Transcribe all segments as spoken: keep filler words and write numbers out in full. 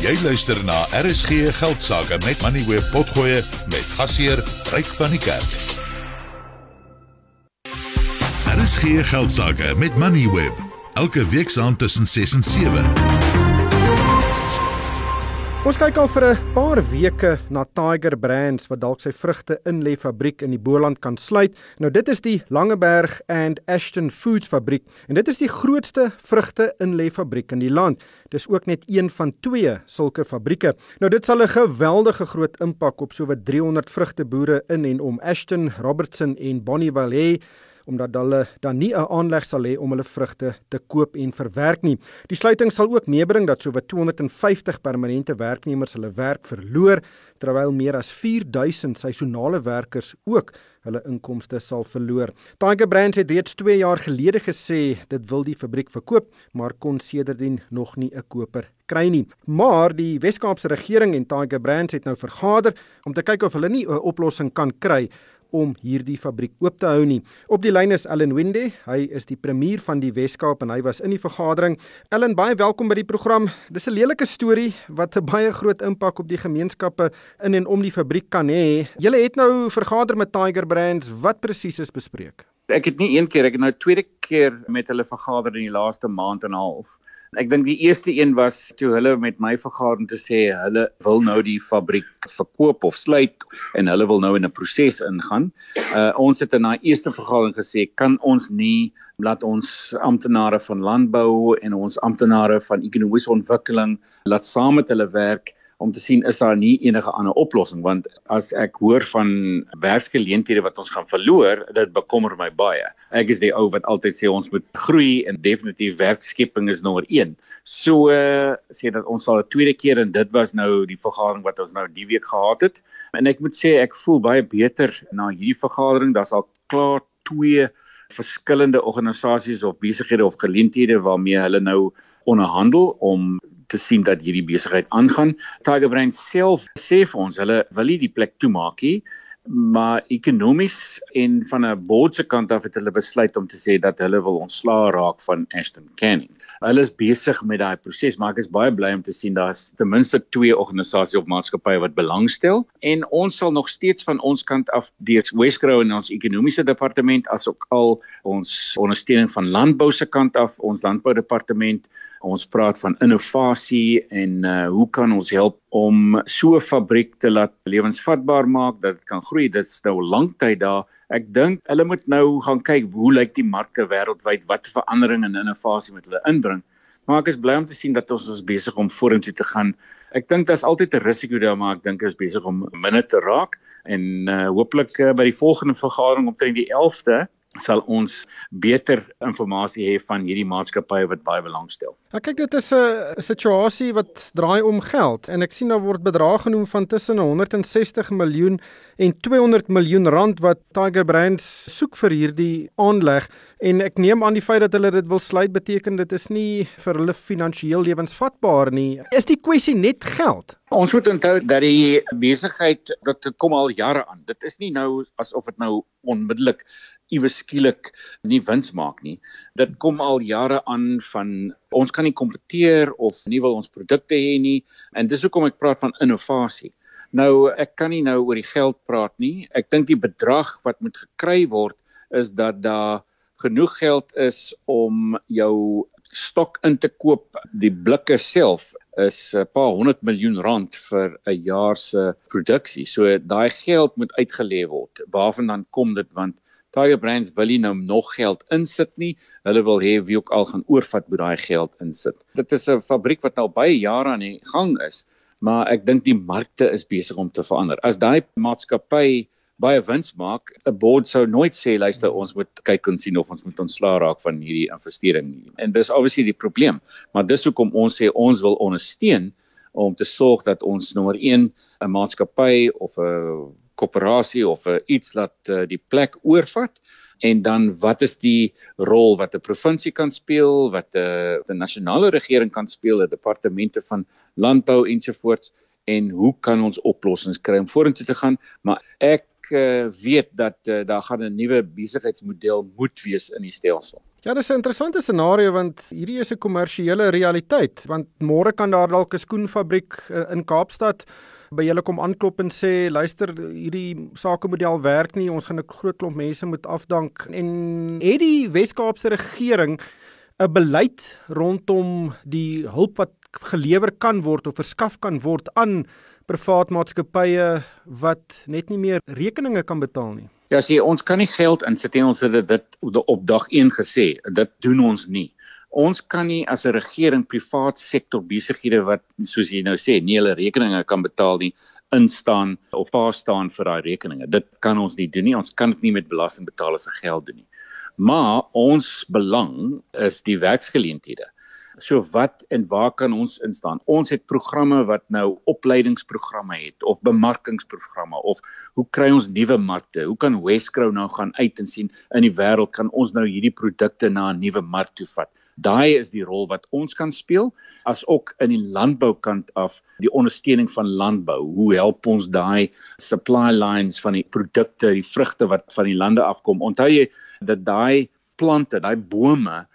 Jy luister na R S G Geldsaake met Moneyweb Potgoe met gasheer Ryk van die Kerk. R S G Geldsaake met Moneyweb. Elke week saam tussen ses en sewe. Ons kyk al vir 'n paar weke na Tiger Brands wat dalk sy vrugte inlê fabriek in die Boland kan sluit. Nou dit is die Langeberg and Ashton Foods fabriek en dit is die grootste vrugte inlê fabriek in die land. Dis ook net een van twee sulke fabrieke. Nou dit sal 'n geweldige groot impak op sowat driehonderd vrugteboere in en om Ashton, Robertson en Bonnievale hê, omdat hulle dan nie 'n aanleg sal hê om hulle vrugte te koop en verwerk nie. Die sluiting sal ook meebring dat sowat tweehonderdvyftig permanente werknemers hulle werk verloor, terwyl meer as vier duisend seisonale werkers ook hulle inkomste sal verloor. Tiger Brands het reeds twee jaar gelede gesê dit wil die fabriek verkoop, maar kon sedertdien nog nie 'n koper kry nie. Maar die Wes-Kaapse regering en Tiger Brands het nou vergader om te kyk of hulle nie 'n oplossing kan kry om hierdie fabriek oop te hou nie. Op die lyn is Alan Winde, hy is die premier van die Wes-Kaap en hy was in die vergadering. Alan, baie welkom by die program. Dis 'n lelike storie wat 'n baie groot impak op die gemeenskappe in en om die fabriek kan hê. Julle het nou vergader met Tiger Brands, wat presies is bespreek? Ek het nie een keer, ek het nou tweede keer met hulle vergader in die laaste maand en 'n half. Ek dink die eerste een was toe hulle met my vergader om te sê hulle wil nou die fabriek verkoop of sluit en hulle wil nou in 'n proses ingaan. Uh, ons het in daai eerste vergadering gesê, kan ons nie laat ons amptenare van landbou en ons amptenare van ekonomiese ontwikkeling laat saam met hulle werk om te sien is daar nie enige ander oplossing, want as ek hoor van werksgeleenthede wat ons gaan verloor, dit bekommer my baie. Ek is die ou wat altyd sê ons moet groei en definitief werkskepping is nommer een. So uh, sê dat ons sal 'n tweede keer en dit was nou die vergadering wat ons nou die week gehad het. En ek moet sê ek voel baie beter na hierdie vergadering. Daar's al klaar twee verskillende organisasies of besighede of geleenthede waarmee hulle nou onderhandel om te sien dat hierdie besigheid aangaan. Tiger Brands self sê vir ons, hulle wil nie die plek toemaak nie, maar ekonomies en van 'n board se kant af het hulle besluit om te sê dat hulle wil ontslaa raak van Ashton Canning. Hulle is besig met daai proses, maar ek is baie bly om te sien daar's ten minste twee organisasies of maatskappye wat belangstel en ons sal nog steeds van ons kant af deur Wesgrow en ons ekonomiese departement asook al ons ondersteuning van landbou se kant af, ons landboudepartement, ons praat van innovasie en uh, hoe kan ons help om so 'n fabriek te laat lewensvatbaar maak, dat dit kan groei. Dit is nou lang tyd daar. Ek dink hulle moet nou gaan kyk hoe lyk die markte wêreldwyd, wat verandering en innovasie met hulle inbring. Maar ek is bly om te sien dat ons is besig om vorentoe te gaan. Ek dink daar's altyd 'n risiko daar, maar ek dink dit is besig om minder te raak en uh, hopelik uh, by die volgende vergadering omtrent die elfde sal ons beter inligting hê van hierdie maatskappye wat baie belangstel. Ja, kyk, dit is 'n situasie wat draai om geld en ek sien daar word bedrag genoem van tussen honderd en sestig miljoen en tweehonderd miljoen rand wat Tiger Brands soek vir hierdie aanleg en ek neem aan die feit dat hulle dit wil sluit beteken dit is nie vir hulle finansiëel lewensvatbaar nie. Is die kwessie net geld? Ons moet onthou dat die besigheid, dit kom al jare aan. Dit is nie nou asof dit nou onmiddellik iewes skielik nie wins maak nie. Dit kom al jare aan van ons kan nie kompeteer of nie wil ons produkte hê nie en dis hoekom ek praat van innovasie. Nou ek kan nie nou oor die geld praat nie. Ek dink die bedrag wat moet gekry word is dat daar genoeg geld is om jou stok in te koop. Die blikke self is 'n paar honderd miljoen rand vir 'n jaar se produksie. So daai geld moet uitgelê word. Waarvan dan kom dit, want Tiger Brands wil nie nou nog geld insit nie. Hulle wil hê wie ook al gaan oorvat moet daai geld insit. Dit is 'n fabriek wat nou baie jare aan die gang is, maar ek dink die markte is besig om te verander. As daai maatskappy baie wins maak, 'n board sou nooit sê luister, ons moet kyk en sien of ons moet ontslaa raak van hierdie investering nie. En dis obviously die probleem, maar dis hoekom ons sê ons wil ondersteun om te sorg dat ons nommer een 'n maatskappy of 'n koöperasie of uh, iets laat uh, die plek oorvat en dan wat is die rol wat 'n provinsie kan speel, wat 'n uh, die nasionale regering kan speel, die departemente van landbou ensovoorts en hoe kan ons oplossings kry om vorentoe te gaan, maar ek uh, weet dat uh, daar gaan 'n nuwe besigheidsmodel moet wees in die stelsel. Ja, dis 'n interessante scenario want hierdie is 'n kommersiële realiteit, want môre kan daar dalk 'n skoenfabriek in Kaapstad by julle kom aanklop en sê, luister, hierdie sakemodel werk nie, ons gaan 'n groot klomp mense moet afdank. En het die Wes-Kaapse regering 'n beleid rondom die hulp wat gelewer kan word of verskaf kan word aan privaat maatskappye wat net nie meer rekeninge kan betaal nie? Ja, sê ons kan nie geld insit nie, ons het dit op dag een gesê, dit doen ons nie. Ons kan nie as 'n regering privaat sektor besighede wat, soos jy nou sê, nie hulle rekeninge kan betaal nie, instaan of pas staan vir daai rekeninge. Dit kan ons nie doen nie, ons kan dit nie met belastingbetalers se geld doen nie. Maar ons belang is die werksgeleenthede. So wat en waar kan ons instaan? Ons het programme wat nou opleidingsprogramme het of bemarkingsprogramme of hoe kry ons nuwe markte? Hoe kan Wescrow nou gaan uit en sien in die wêreld kan ons nou hierdie produkte na 'n nuwe mark toe vat? Daai is die rol wat ons kan speel, as ook in die landboukant af, die ondersteuning van landbou. Hoe help ons daai supply lines van die produkte, die vrugte wat van die lande afkom? Onthou jy dat daai plante, daai bome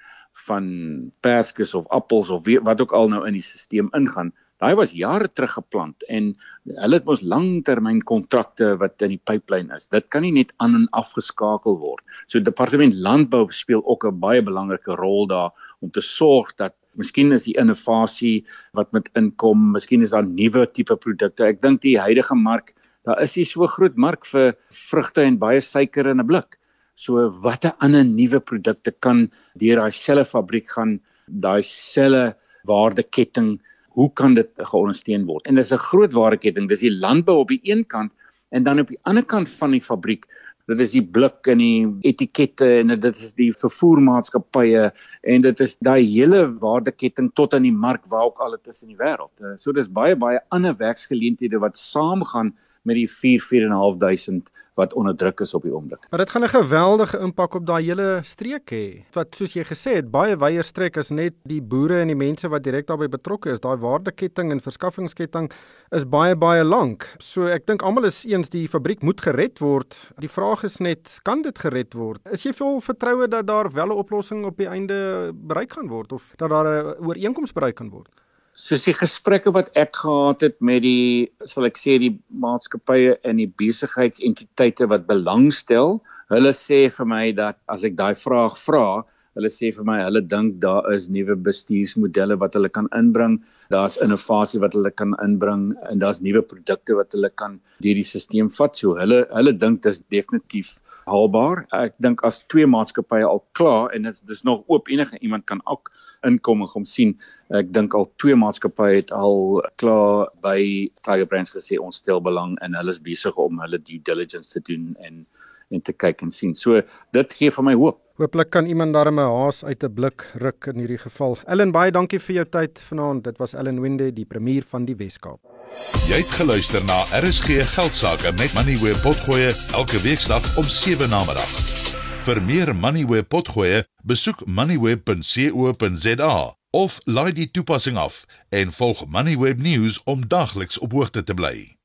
van perskes of appels of wat ook al nou in die stelsel ingaan, daai was jare terug geplant en hulle het mos langtermyn kontrakte wat in die pipeline is. Dit kan nie net aan en afgeskakel word. So departement landbou speel ook 'n baie belangrike rol daar om te sorg dat miskien is die innovasie wat met inkom, miskien is daar nuwe tipe produkte. Ek dink die huidige mark, daar is nie so groot mark vir vrugte en baie suiker in 'n blik. So watter ander nuwe produkte kan deur daai selfe fabriek gaan, daai selfe waardeketting, hoe kan dit geondersteun word? En dis 'n groot waardeketting, dis die landbou op die een kant en dan op die ander kant van die fabriek, dit is die blik en die etikette en dit is die vervoermaatskappye en dit is daai hele waardeketting tot aan die mark waar ook al dit is in die wêreld. So dis baie baie ander werksgeleenthede wat saamgaan met die vier, vier en 'n half duisend wat onder druk is op die oomblik. Maar dit gaan 'n geweldige impak op daai hele streek hê. Wat soos jy gesê het, baie wyeer strek as net die boere en die mense wat direk daarbey betrokke is. Daai waardeketting en verskaffingsketting is baie baie lank. So ek dink almal is eens die fabriek moet gered word. Die vraag is net, kan dit gered word? Is jy vol vertroue dat daar wel 'n oplossing op die einde bereik gaan word of dat daar 'n ooreenkoms bereik kan word? Soos die gesprekke wat ek gehad het met die, sal ek sê, die maatskappye en die besigheidsentiteite wat belangstel, hulle sê vir my dat as ek daai vraag vra, hulle sê vir my, hulle dink daar is nuwe bestuursmodelle wat hulle kan inbring, daar's innovasie wat hulle kan inbring en daar's nuwe produkte wat hulle kan deur die stelsel vat. So hulle hulle dink dit is definitief haalbaar. Ek dink as twee maatskappye al klaar en dit is dis nog oop, enige iemand kan ook inkom en kom sien. Ek dink al twee maatskappye het al klaar by Tiger Brands gesê ons stel belang en hulle is besig om hulle due diligence te doen en en te kyk en sien. So dit gee vir my hoop. Hooplik kan iemand daarmee 'n haas uit 'n blik ruk in hierdie geval. Ellen, baie dankie vir jou tyd vanaand. Dit was Ellen Winde, die premier van die Wes-Kaap. Jy het geluister na R S G Geldsaake met Moneyweb Potgoe elke weeksdag om sewe namiddag. Vir meer Moneyweb Potgoe, besoek moneyweb punt co punt za of laai die toepassing af en volg Moneyweb News om dagliks op hoogte te bly.